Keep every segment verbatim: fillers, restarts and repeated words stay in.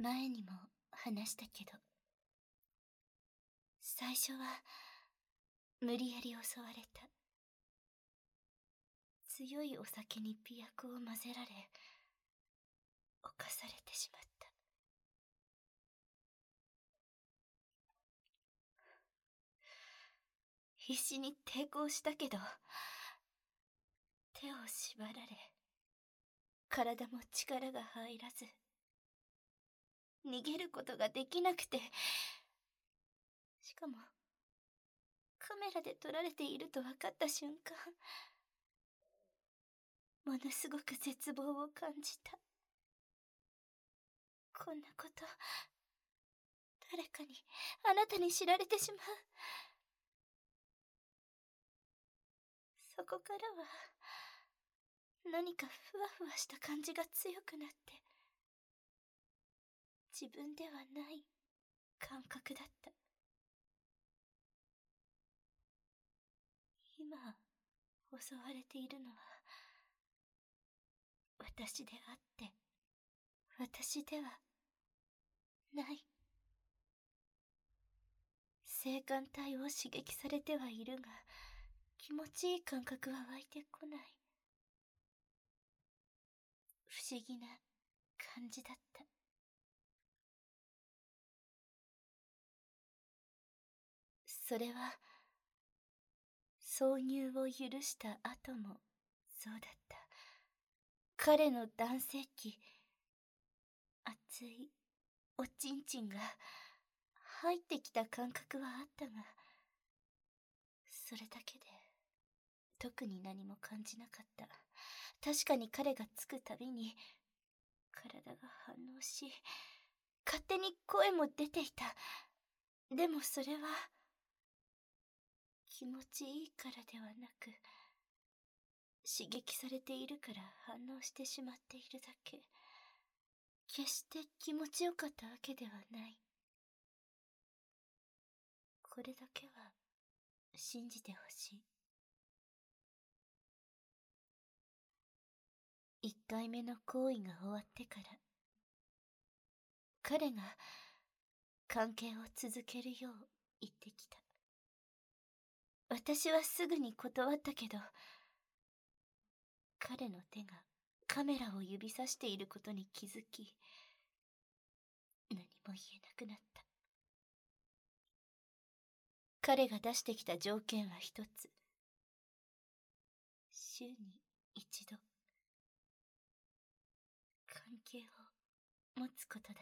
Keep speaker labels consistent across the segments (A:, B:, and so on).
A: 前にも話したけど、最初は無理やり襲われた。強いお酒に媚薬を混ぜられ、侵されてしまった。必死に抵抗したけど、手を縛られ、体も力が入らず、逃げることができなくて、しかもカメラで撮られていると分かった瞬間、ものすごく絶望を感じた。こんなこと、誰かに、あなたに知られてしまう。そこからは、何かふわふわした感じが強くなって、自分ではない感覚だった。今、襲われているのは、私であって、私ではない。性感帯を刺激されてはいるが、気持ちいい感覚は湧いてこない。不思議な感じだった。それは、挿入を許した後もそうだった。彼の男性器、熱いおちんちんが入ってきた感覚はあったが、それだけで特に何も感じなかった。確かに彼がつくたびに体が反応し、勝手に声も出ていた。でもそれは気持ちいいからではなく、刺激されているから反応してしまっているだけ。決して気持ちよかったわけではない。これだけは信じてほしい。一回目の行為が終わってから、彼が関係を続けるよう言ってきた。私はすぐに断ったけど、彼の手がカメラを指さしていることに気づき、何も言えなくなった。彼が出してきた条件は一つ。週に一度、関係を持つことだった。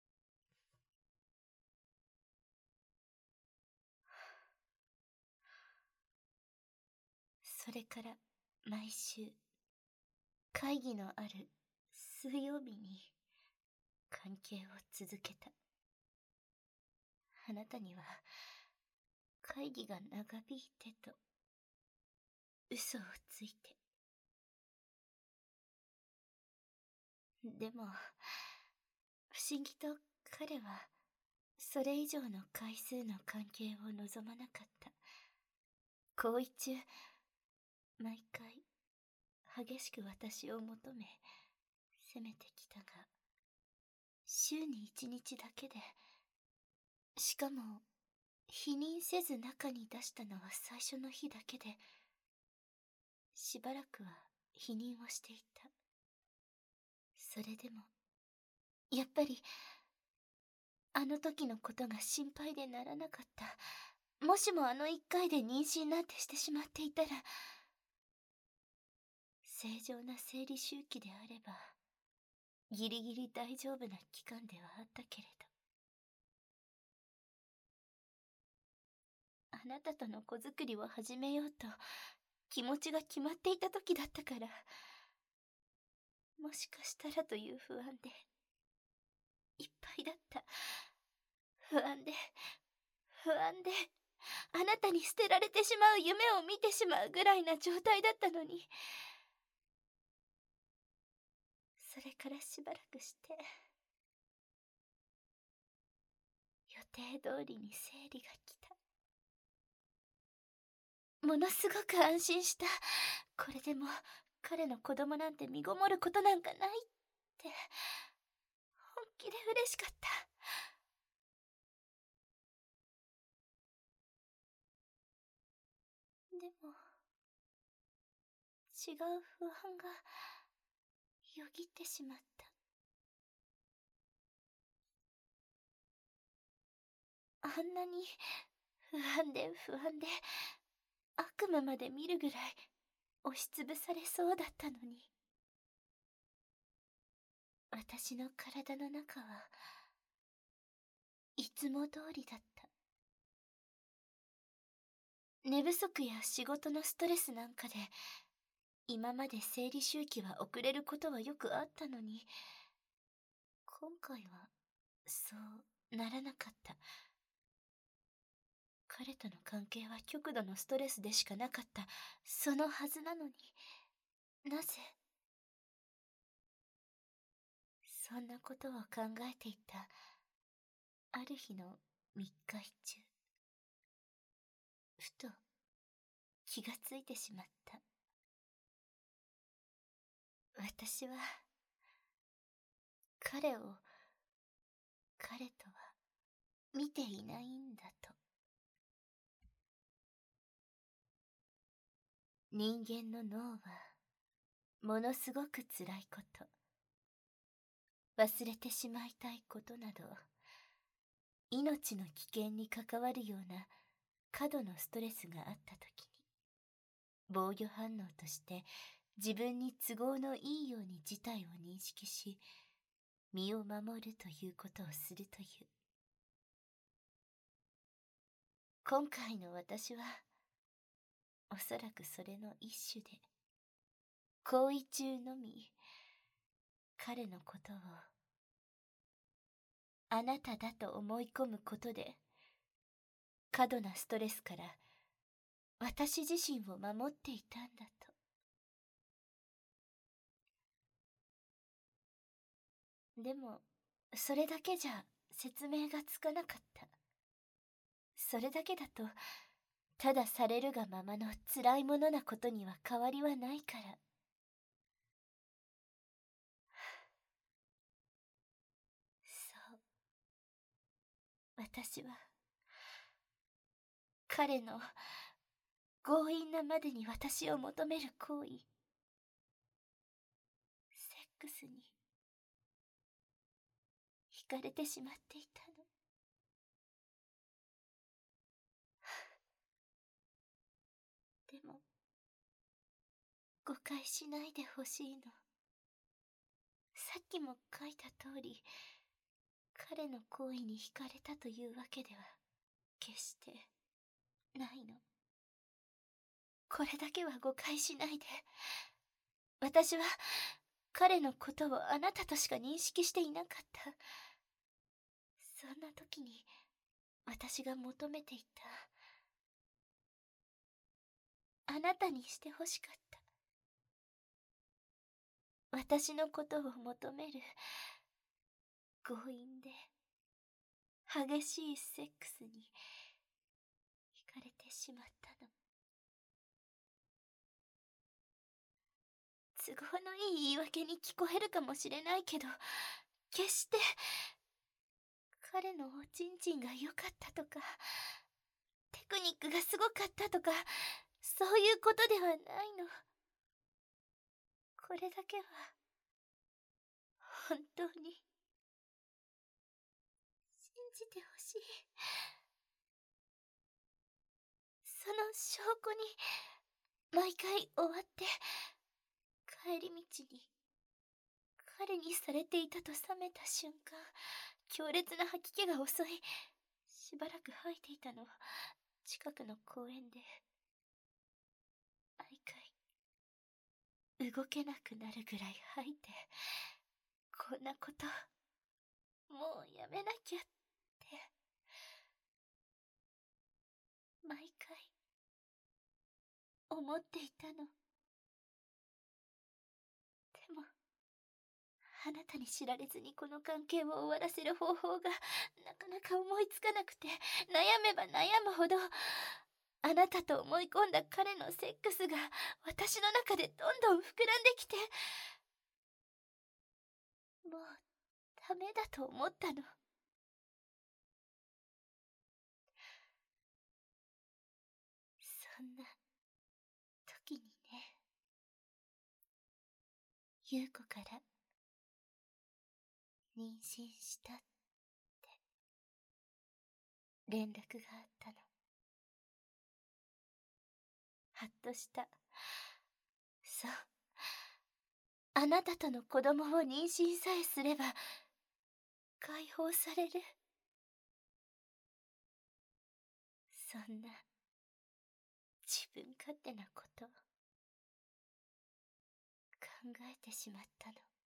A: それから毎週、会議のある水曜日に関係を続けた。あなたには会議が長引いてと嘘をついて。でも不思議と彼はそれ以上の回数の関係を望まなかった。行為中、毎回激しく私を求め責めてきたが、週に一日だけで、しかも否認せず中に出したのは最初の日だけで、しばらくは否認をしていた。それでもやっぱりあの時のことが心配でならなかった。もしもあの一回で妊娠なんてしてしまっていたら、正常な生理周期であればギリギリ大丈夫な期間ではあったけれど、あなたとの子作りを始めようと気持ちが決まっていた時だったから、もしかしたらという不安でいっぱいだった。不安で不安であなたに捨てられてしまう夢を見てしまうぐらいな状態だったのに、それからしばらくして予定通りに生理が来た。ものすごく安心した。これでも彼の子供なんて身ごもることなんかないって、本気で嬉しかった。でも、違う不安がよぎってしまった。あんなに不安で不安で悪夢まで見るぐらい押しつぶされそうだったのに、私の体の中はいつも通りだった。寝不足や仕事のストレスなんかで今まで生理周期は遅れることはよくあったのに、今回はそうならなかった。彼との関係は極度のストレスでしかなかったそのはずなのに、なぜ。そんなことを考えていたある日の密会中、ふと気がついてしまった。私は彼を彼とは見ていないんだと。人間の脳はものすごく辛いこと、忘れてしまいたいことなど、命の危険に関わるような過度のストレスがあったときに、防御反応として自分に都合のいいように事態を認識し、身を守るということをするという。今回の私はおそらくそれの一種で、行為中のみ彼のことをあなただと思い込むことで、過度なストレスから私自身を守っていたんだと。でもそれだけじゃ説明がつかなかった。それだけだとただされるがままの辛いものなことには変わりはないから。そう、私は彼の強引なまでに私を求める行為、セックスに惹かれてしまっていたの。でも誤解しないでほしいの。さっきも書いた通り、彼の行為に惹かれたというわけでは決してないの。これだけは誤解しないで。私は彼のことをあなたとしか認識していなかった。そんな時に私が求めていた、あなたにしてほしかった。私のことを求める強引で激しいセックスに惹かれてしまったの。都合のいい言い訳に聞こえるかもしれないけど、決して彼のおちんちんが良かったとか、テクニックがすごかったとか、そういうことではないの。これだけは本当に信じてほしい。その証拠に毎回終わって帰り道に彼にされていたと冷めた瞬間、強烈な吐き気が襲い、しばらく吐いていたの。近くの公園で毎回動けなくなるぐらい吐いて、こんなこともうやめなきゃって毎回思っていたの。でもあなたに知られずにこの関係を終わらせる方法がなかなか思いつかなくて、悩めば悩むほどあなたと思い込んだ彼のセックスが私の中でどんどん膨らんできて、もうダメだと思ったの。そんな時にね、優子から妊娠したって連絡があったの。はっとした。そう。あなたとの子供を妊娠さえすれば解放される。そんな自分勝手なこと考えてしまったの。